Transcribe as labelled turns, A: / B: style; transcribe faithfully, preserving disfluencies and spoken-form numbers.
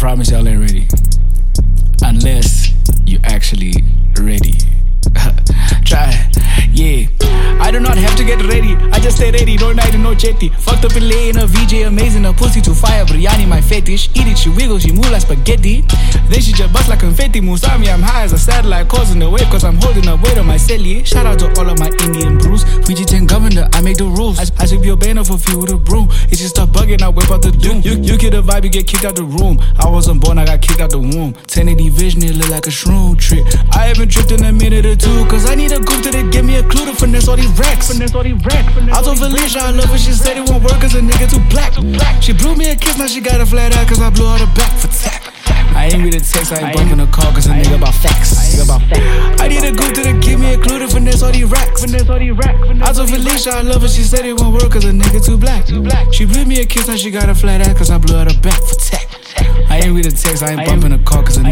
A: promise y'all ain't ready. Unless you actually ready. Try, yeah. I do not have to get ready, I just stay ready, no night and no jetty. Fucked up in lay in a V J, amazing, a pussy to fire, biryani my fetish. Eat it, she wiggle, she move like spaghetti. Then she just bust like confetti. Musami, I'm high as a satellite, causing the wave, cause I'm holding the weight on my celly. Shout out to all of my Indian brews. Fiji ten governor, I make the rules. I, I sweep your banner for few with a broom. It's just start bugging, I whip out the doom. You, you kill the vibe, you get kicked out the room. I wasn't born, I got kicked out the womb. ten eighty vision, it look like a shroom trick. I haven't tripped in a minute or two, cause I need a group to give me a clue to finesse all these racks. Finesse all these racks. I told Felicia I love her, she said it won't work cause a nigga too black. She blew me a kiss, now she got a flat out cause I blew her the back for tap. I ain't read a text, I ain't bumping a call cause a nigga about facts. I need a group to give me a clue to finesse all these racks. I told Felicia I love her, she said it won't work cause a nigga too black. She blew me a kiss, now she got a flat out cause I blew her the back for tap. I ain't read a text, I ain't bumping a call cause a